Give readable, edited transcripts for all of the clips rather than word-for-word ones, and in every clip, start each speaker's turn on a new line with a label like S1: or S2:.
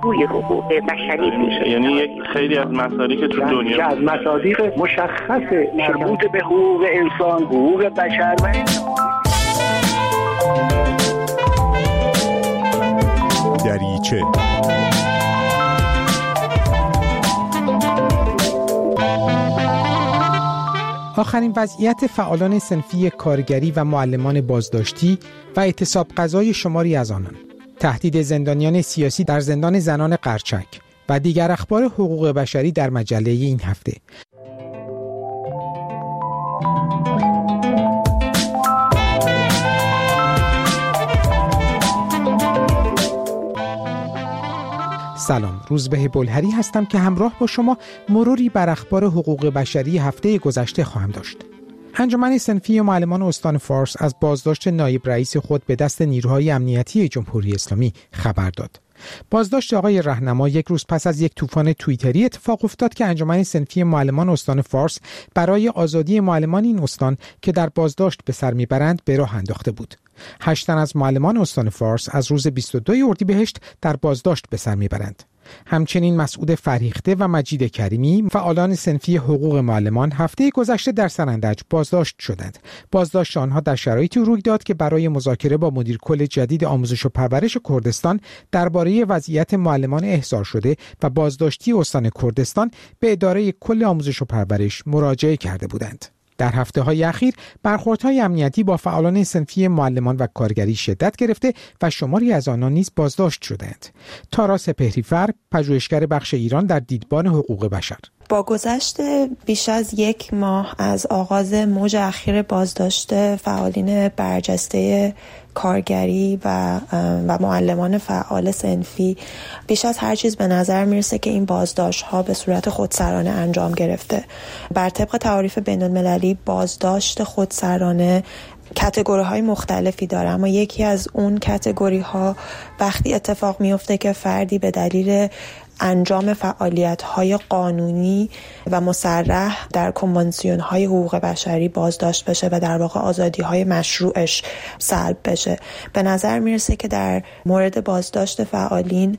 S1: پاسگوی حقوق بشری
S2: میشه. یعنی یک خیلی از مسائلی که تو دنیا
S3: که از مصادیق مشخص مربوط به حقوق انسان، حقوق بشر و
S4: دریچه.
S5: آخرین وضعیت فعالان صنفی کارگری و معلمان بازداشتی و اعتصاب قضای شماری از آنان، تهدید زندانیان سیاسی در زندان زنان قرچک و دیگر اخبار حقوق بشری در مجله این هفته. سلام، روزبه بلهری هستم که همراه با شما مروری بر اخبار حقوق بشری هفته گذشته خواهم داشت. انجمن صنفی معلمان استان فارس از بازداشت نایب رئیس خود به دست نیروهای امنیتی جمهوری اسلامی خبر داد. بازداشت آقای رهنما یک روز پس از یک طوفان توییتری اتفاق افتاد که انجمن صنفی معلمان استان فارس برای آزادی معلمان این استان که در بازداشت به سر میبرند به راه انداخته بود. 8 تن از معلمان استان فارس از روز 22 اردیبهشت در بازداشت به سر میبرند. همچنین مسعود فریخته و مجید کریمی، فعالان صنفی حقوق معلمان، هفته گذشته در سرندج بازداشت شدند. بازداشت آنها در شرایطی روی داد که برای مذاکره با مدیر کل جدید آموزش و پرورش کردستان درباره وضعیت معلمان احضار شده و بازداشتی استان کردستان به اداره کل آموزش و پرورش مراجعه کرده بودند. در هفته‌های اخیر برخوردهای امنیتی با فعالان صنفی معلمان و کارگری شدت گرفته و شماری از آنان نیز بازداشت شدند. تارا سپهری‌فر، پژوهشگر بخش ایران در دیدبان حقوق بشر:
S6: با گذشت بیش از 1 ماه از آغاز موج اخیر بازداشت فعالین برجسته کارگری و معلمان فعال صنفی، بیش از هر چیز به نظر میرسه که این بازداشت‌ها به صورت خودسرانه انجام گرفته. بر طبق تعاریف بین‌المللی بازداشت خودسرانه کاتگوری‌های مختلفی داره، اما یکی از اون کاتگوری‌ها وقتی اتفاق میفته که فردی به دلیل انجام فعالیت‌های قانونی و مصرح در کنوانسیون‌های حقوق بشری بازداشت بشه و در واقع آزادی‌های مشروعش سلب بشه. به نظر میرسه که در مورد بازداشت فعالین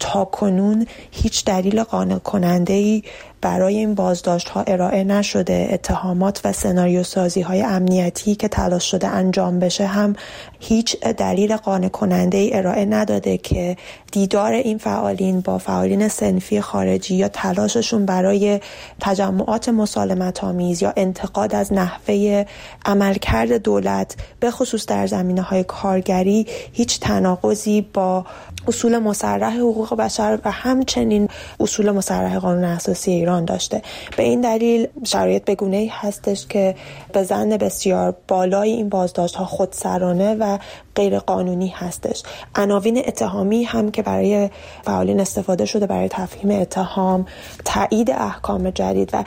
S6: تاکنون هیچ دلیل قانع کننده‌ای برای این بازداشت‌ها ارائه نشده. اتهامات و سناریوسازی‌های امنیتی که تلاش شده انجام بشه هم هیچ دلیل قانع کننده‌ای ارائه نداده که دیدار این فعالین با فعالین صنفی خارجی یا تلاششون برای تجمعات مسالمت‌آمیز یا انتقاد از نحوه عملکرد دولت به خصوص در زمینه‌های کارگری هیچ تناقضی با اصول مصرح حقوق بشر و همچنین اصول مصرح قانون اساسی ایران داشته. به این دلیل شرایط بگونه‌ای هستش که به ظن بسیار بالای این بازداشت‌ها خودسرانه و غیر قانونی هستش. عناوین اتهامی هم که برای فعالین استفاده شده برای تفهیم اتهام، تایید احکام جدید و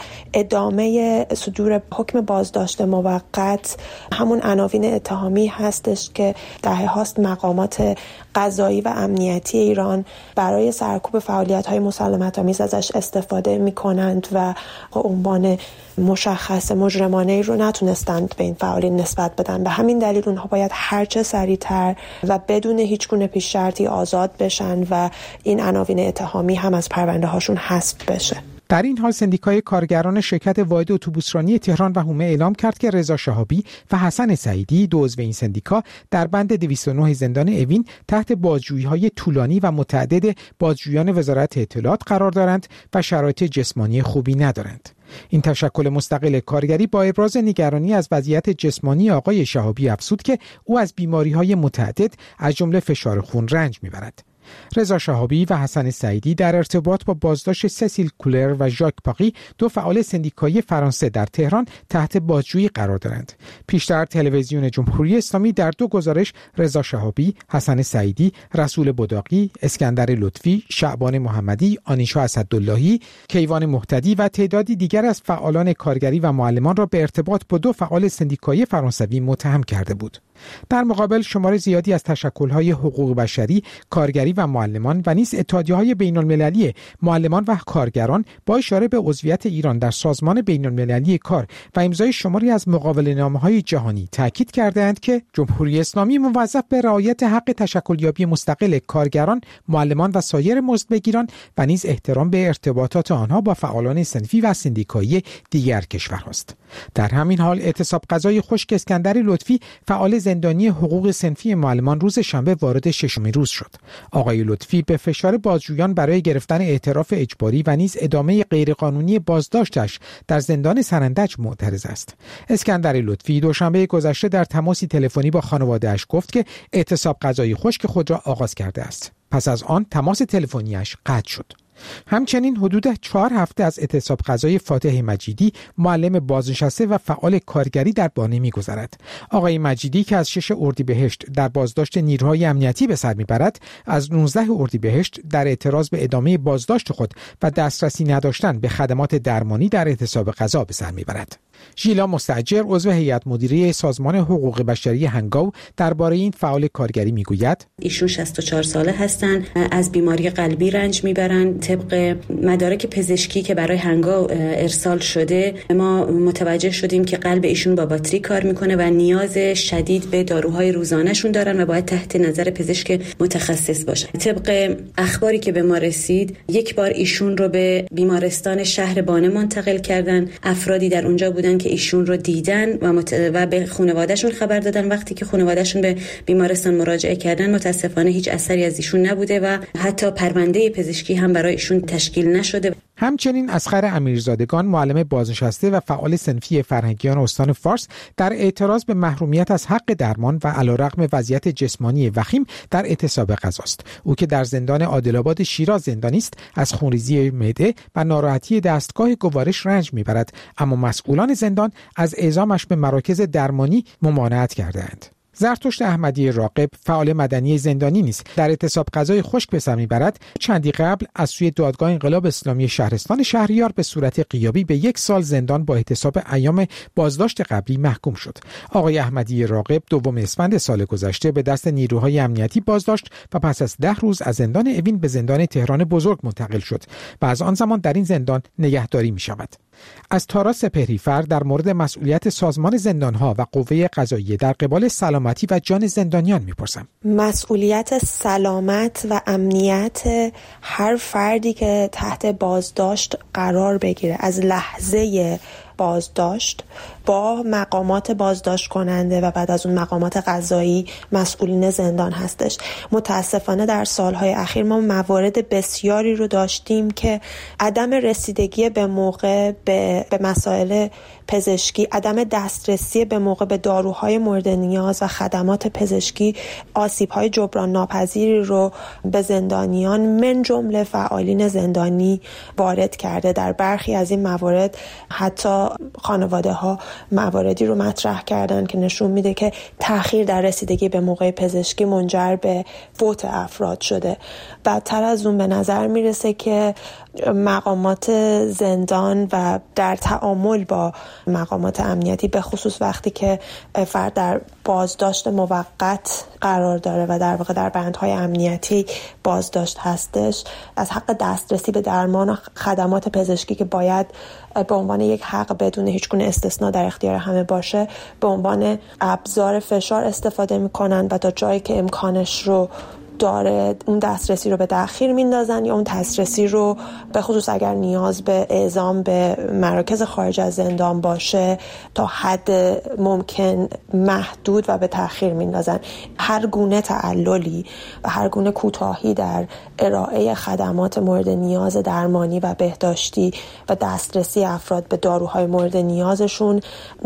S6: ادامه صدور حکم بازداشت موقت همون عناوین اتهامی هستش که دهه‌هاست مقامات قضایی و امنیتی ایران برای سرکوب فعالیت‌های مسالمت‌آمیز ازش استفاده می‌کنند و عنوان مشخص مجرمانه‌ای رو نتونستند به این فعالین نسبت بدن. به همین دلیل اونها باید هرچه سریعتر و بدون هیچ گونه پیش شرطی آزاد بشن و این عناوین اتهامی هم از پرونده هاشون حذف بشه.
S5: در این حال سندیکای کارگران شرکت واحد اتوبوسرانی تهران و حومه اعلام کرد که رضا شهابی و حسن سعیدی، دو عضو این سندیکا، در بند 209 زندان اوین تحت بازجویی‌های طولانی و متعدد بازجویان وزارت اطلاعات قرار دارند و شرایط جسمانی خوبی ندارند. این تشکل مستقل کارگری با ابراز نگرانی از وضعیت جسمانی آقای شهابی افزود که او از بیماری‌های متعدد از جمله فشار خون رنج می‌برد. رضا شهابی و حسن سعیدی در ارتباط با بازداشت سسیل کولر و ژاک پاقی، دو فعال سندیکایی فرانسه در تهران، تحت بازجویی قرار دارند. پیشتر تلویزیون جمهوری اسلامی در 2 گزارش رضا شهابی، حسن سعیدی، رسول بداقی، اسکندر لطفی، شعبان محمدی، آنیشا اسداللهی، کیوان مهتدی و تعدادی دیگر از فعالان کارگری و معلمان را به ارتباط با 2 فعال سندیکایی فرانسوی متهم کرده بود. در مقابل شمار زیادی از تشکل‌های حقوق بشری، کارگری و معلمان و نیز اتحادیه‌های بین‌المللی معلمان و کارگران با اشاره به عضویت ایران در سازمان بین‌المللی کار و امضای شماری از مقاوله‌نامه‌های جهانی تاکید کردند که جمهوری اسلامی موظف به رعایت حق تشکلیابی مستقل کارگران، معلمان و سایر مزدبگیران و نیز احترام به ارتباطات آنها با فعالان صنفی و سندیکایی دیگر کشورهاست. در همین حال اعتصاب غذای خشک اسکندر لطفی فعال زندانی حقوق صنفی معلمان روز شنبه وارد ششمین روز شد. آقای لطفی به فشار بازجویان برای گرفتن اعتراف اجباری و نیز ادامه غیرقانونی بازداشتش در زندان سرندج معترض است. اسکندر لطفی دوشنبه گذشته در تماسی تلفنی با خانواده‌اش گفت که اعتصاب غذای خشک خود را آغاز کرده است. پس از آن تماس تلفنیش قطع شد. همچنین حدود 4 هفته از اعتصاب غذای فاتح مجیدی، معلم بازنشسته و فعال کارگری در بانه می‌گذرد. آقای مجیدی که از 6 اردیبهشت در بازداشت نیروهای امنیتی به سر می‌برد، از 19 اردیبهشت در اعتراض به ادامه بازداشت خود و دسترسی نداشتن به خدمات درمانی در اعتصاب غذا به سر می‌برد. ژیلا مستاجر عضو هیئت مدیره سازمان حقوق بشری هنگاو درباره این فعال کارگری میگوید:
S1: ایشون 64 ساله هستند، از بیماری قلبی رنج میبرند. طبق مدارک پزشکی که برای هنگاو ارسال شده ما متوجه شدیم که قلب ایشون با باتری کار میکنه و نیاز شدید به داروهای روزانه‌شون دارن و باید تحت نظر پزشک متخصص باشن. طبق اخباری که به ما رسید یک بار ایشون رو به بیمارستان شهر بانه منتقل کردن. افرادی در اونجا بودن که ایشون رو دیدن و به خانواده‌شون خبر دادن. وقتی که خانواده‌شون به بیمارستان مراجعه کردن متاسفانه هیچ اثری از ایشون نبوده و حتی پرونده پزشکی هم برای ایشون تشکیل نشده.
S5: همچنین اصغر امیرزادگان معلم بازنشسته و فعال صنفی فرهنگیان استان فارس در اعتراض به محرومیت از حق درمان و علیرغم وضعیت جسمانی وخیم در اعتصاب غذاست. او که در زندان عادل‌آباد شیراز زندانی است، از خونریزی معده و ناراحتی دستگاه گوارش رنج میبرد، اما مسئولان زندان از اعزامش به مراکز درمانی ممانعت کردند. زرتشت احمدی راغب فعال مدنی زندانی نیست در اعتصاب غذای خشک به سر میبرد. چندی قبل از سوی دادگاه انقلاب اسلامی شهرستان شهریار به صورت غیابی به 1 سال زندان با احتساب ایام بازداشت قبلی محکوم شد. آقای احمدی راغب 2 اسفند سال گذشته به دست نیروهای امنیتی بازداشت و پس از 10 روز از زندان اوین به زندان تهران بزرگ منتقل شد و از آن زمان در این زندان نگهداری می شود. از تارا سپهریفر در مورد مسئولیت سازمان زندانها و قوه قضاییه در قبال سلامتی و جان زندانیان میپرسم.
S6: مسئولیت سلامت و امنیت هر فردی که تحت بازداشت قرار بگیره از لحظه بازداشت با مقامات بازداشت کننده و بعد از اون مقامات قضایی مسئولین زندان هستش. متاسفانه در سالهای اخیر ما موارد بسیاری رو داشتیم که عدم رسیدگی به موقع به مسائل پزشکی، عدم دسترسی به موقع به داروهای مورد نیاز و خدمات پزشکی آسیب‌های جبران ناپذیری رو به زندانیان من جمله فعالین زندانی وارد کرده. در برخی از این موارد حتی خانواده‌ها مواردی رو مطرح کردن که نشون میده که تأخیر در رسیدگی به موقع پزشکی منجر به فوت افراد شده. بدتر از اون به نظر میرسه که مقامات زندان و در تعامل با مقامات امنیتی به خصوص وقتی که فرد در بازداشت موقت قرار داره و در واقع در بندهای امنیتی بازداشت هستش، از حق دسترسی به درمان و خدمات پزشکی که باید به عنوان یک حق بدون هیچ گونه استثناء در اختیار همه باشه به عنوان ابزار فشار استفاده میکنن و تا جایی که امکانش رو داره اون دسترسی رو به تأخیر میندازن یا اون دسترسی رو به خصوص اگر نیاز به اعزام به مراکز خارج از زندان باشه تا حد ممکن محدود و به تأخیر میندازن. هر گونه تعللی و هر گونه کوتاهی در ارائه خدمات مورد نیاز درمانی و بهداشتی و دسترسی افراد به داروهای مورد نیازشون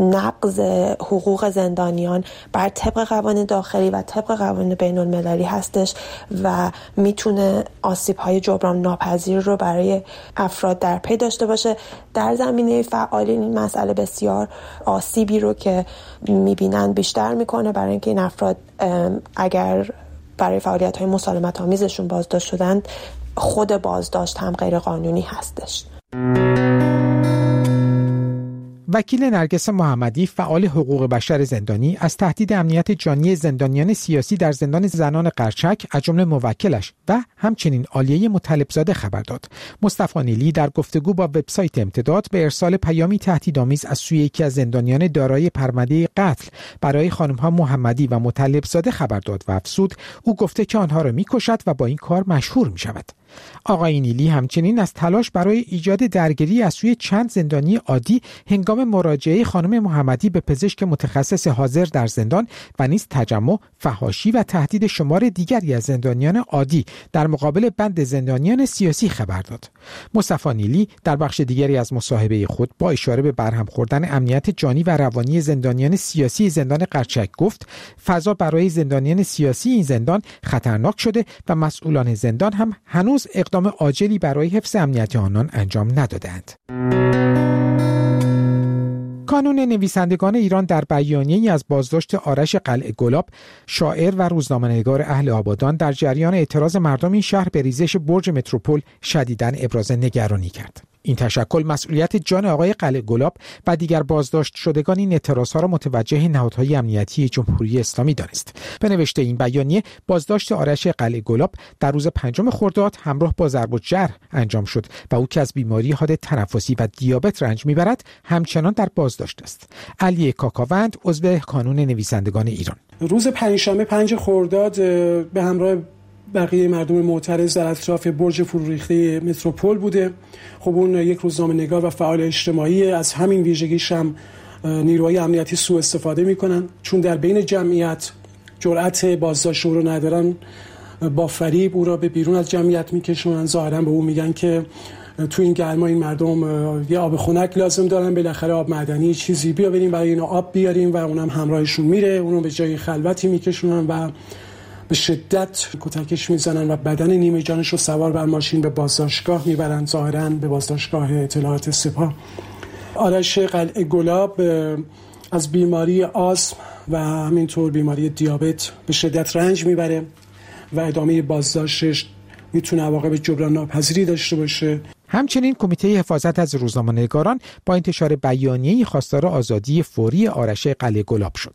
S6: نقض حقوق زندانیان بر طبق قوانین داخلی و طبق قوانین بین المللی هستش و میتونه آسیب‌های جبران ناپذیر رو برای افراد در پی داشته باشه. در زمینه فعالین این مسئله بسیار آسیبی رو که میبینن بیشتر میکنه، برای اینکه این افراد اگر برای فعالیت‌های مسالمت آمیزشون بازداشت شدند خود بازداشت هم غیر قانونی هستش.
S5: وکیل نرگس محمدی فعال حقوق بشر زندانی از تهدید امنیت جانی زندانیان سیاسی در زندان زنان قرچک از جمله موکلش و همچنین عالیه مطلبزاده خبر داد. مصطفی نیلی در گفتگو با وبسایت امتداد به ارسال پیامی تهدیدآمیز از سوی یکی از زندانیان دارای پرونده قتل برای خانم‌ها محمدی و مطلبزاده خبر داد و افزود او گفته که آنها را می‌کشد و با این کار مشهور می‌شود. آقای نیلی همچنین از تلاش برای ایجاد درگیری از سوی چند زندانی عادی هنگام مراجعه خانم محمدی به پزشک متخصص حاضر در زندان و نیز تجمع، فحاشی و تهدید شمار دیگری از زندانیان عادی در مقابل بند زندانیان سیاسی خبر داد. مصطفی نیلی در بخش دیگری از مصاحبه خود با اشاره به برهم خوردن امنیت جانی و روانی زندانیان سیاسی زندان قرچک گفت فضا برای زندانیان سیاسی این زندان خطرناک شده و مسئولان زندان هم هنوز اقدام عاجلی برای حفظ امنیت آنان انجام ندادند. کانون نویسندگان ایران در بیانیه‌ای از بازداشت آرش قلعه گلاب، شاعر و روزنامه‌نگار اهل آبادان در جریان اعتراض مردم این شهر به ریزش برج متروپول شدیداً ابراز نگرانی کرد. این تشکل مسئولیت جان آقای قلعه گلاب و دیگر بازداشت شدگان این اعتراضها را متوجه نهادهای امنیتی جمهوری اسلامی دانست. به نوشته این بیانیه، بازداشت آرش قلعه گلاب در روز 5 خرداد همراه با ضرب و جرح انجام شد و او که از بیماری حاد تنفسی و دیابت رنج میبرد همچنان در بازداشت است. علی کاکاوند عضو کانون نویسندگان ایران:
S7: روز پنجشنبه 5 خرداد به همراه بقیه مردم معترض در اطراف برج فروریخته متروپول بوده. خب اون یک روزنامه‌نگار و فعال اجتماعی، از همین ویژگیش هم نیروهای امنیتی سوء استفاده میکنن، چون در بین جمعیت جرأت بازداشت او رو ندارن، با فریب او را به بیرون از جمعیت میکشونن. ظاهرا به او میگن که تو این گرما این مردم یه آب خنک لازم دارن، بالاخره آب معدنی چیزی بیاریم برای اینا آب بیاریم، و اونم همراهشون میره، اونو به جای خلوتی میکشونن و به شدت کتکش میزنن و بدن نیمه جانش رو سوار بر ماشین به بازداشتگاه میبرن، ظاهراً به بازداشتگاه اطلاعات سپاه. آرش قلعه گلاب از بیماری آسم و همینطور بیماری دیابت به شدت رنج میبره و ادامه بازداشتش میتونه عواقب جبران ناپذیری داشته باشه.
S5: همچنین کمیته حفاظت از روزنامه‌نگاران با انتشار بیانیه‌ای خواستار آزادی فوری آرش قلعه گلاب شد.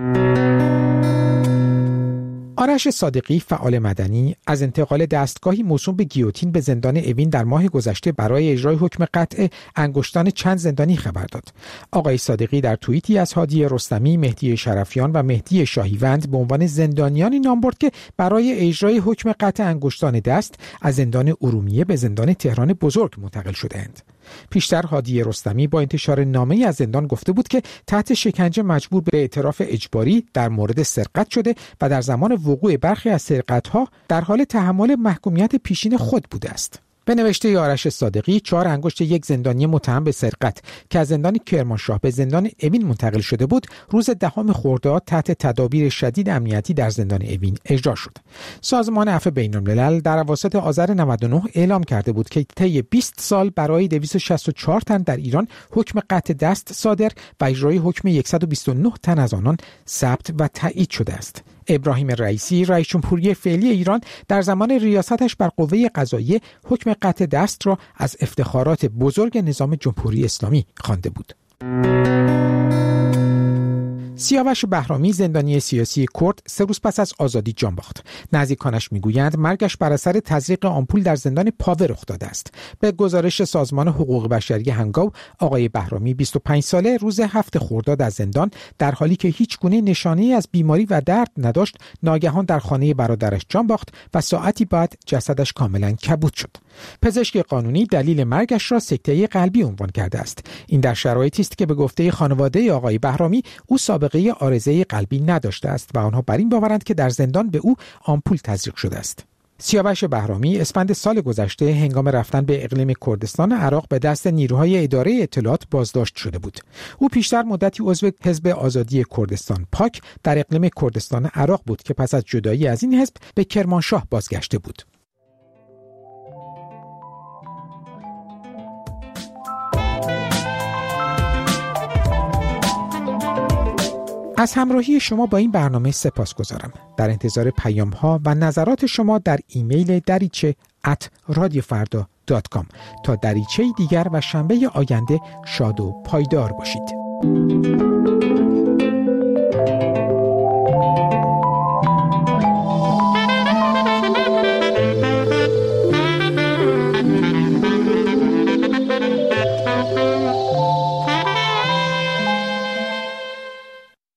S5: آرش صادقی فعال مدنی از انتقال دستگاهی موسوم به گیوتین به زندان اوین در ماه گذشته برای اجرای حکم قطع انگشتان چند زندانی خبر داد. آقای صادقی در توییتی از هادی رستمی، مهدی شرفیان و مهدی شاهیوند به عنوان زندانیانی نام برد که برای اجرای حکم قطع انگشتان دست از زندان ارومیه به زندان تهران بزرگ منتقل شده‌اند. پیشتر هادی رستمی با انتشار نامه‌ای از زندان گفته بود که تحت شکنجه مجبور به اعتراف اجباری در مورد سرقت شده و در زمان وقوع برخی از سرقت‌ها در حال تحمل محکومیت پیشین خود بوده است. به نوشته آرش صادقی، 4 انگشت یک زندانی متهم به سرقت که از زندان کرمانشاه به زندان اوین منتقل شده بود، روز 10 خرداد تحت تدابیر شدید امنیتی در زندان اوین اجرا شد. سازمان عفو بین‌الملل در اواسط آذر 99 اعلام کرده بود که طی 20 سال برای 264 تن در ایران حکم قطع دست صادر و اجرای حکم 129 تن از آنان ثبت و تایید شده است. ابراهیم رئیسی، رئیس جمهوری فعلی ایران، در زمان ریاستش بر قوه قضاییه حکم قطع دست را از افتخارات بزرگ نظام جمهوری اسلامی خوانده بود. سیاوش بهرامی، زندانی سیاسی کرد، 3 روز پس از آزادی جان باخت. نزدیکانش میگویند مرگش بر اثر تزریق آمپول در زندان پاوه رخ داده است. به گزارش سازمان حقوق بشری هنگاو، آقای بهرامی 25 ساله روز 7 خرداد از زندان در حالی که هیچ گونه نشانه‌ای از بیماری و درد نداشت، ناگهان در خانه برادرش جان باخت و ساعتی بعد جسدش کاملا کبود شد. پزشک قانونی دلیل مرگش را سکته قلبی عنوان کرده است. این در شرایطی است که به گفته خانواده آقای بهرامی او سابقه عارضه قلبی نداشته است و آنها بر این باورند که در زندان به او آمپول تزریق شده است. سیاوش بهرامی اسفند سال گذشته هنگام رفتن به اقلیم کردستان عراق به دست نیروهای اداره اطلاعات بازداشت شده بود. او پیشتر مدتی عضو حزب آزادی کردستان پاک در اقلیم کردستان عراق بود که پس از جدایی از این حزب به کرمانشاه بازگشته بود. از همراهی شما با این برنامه سپاسگزارم. در انتظار پیام‌ها و نظرات شما در ایمیل دریچه@radiofarda.org www.dariche.com. تا دریچه دیگر و شنبه آینده شاد و پایدار باشید.